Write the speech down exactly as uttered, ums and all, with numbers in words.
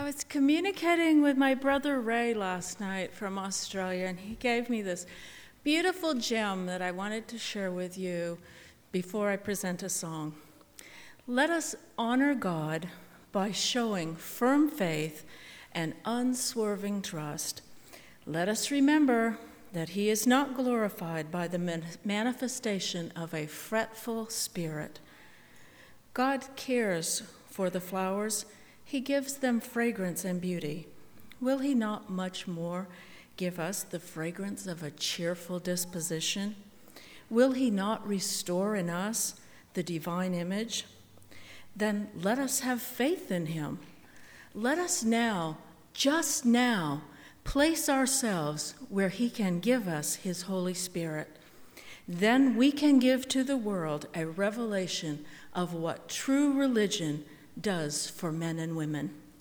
I was communicating with my brother Ray last night from Australia, and he gave me this beautiful gem that I wanted to share with you before I present a song. Let us honor God by showing firm faith and unswerving trust. Let us remember that he is not glorified by the manifestation of a fretful spirit. God cares for the flowers. He gives them fragrance and beauty. Will he not much more give us the fragrance of a cheerful disposition? Will he not restore in us the divine image? Then let us have faith in him. Let us now, just now, place ourselves where he can give us his Holy Spirit. Then we can give to the world a revelation of what true religion does for men and women.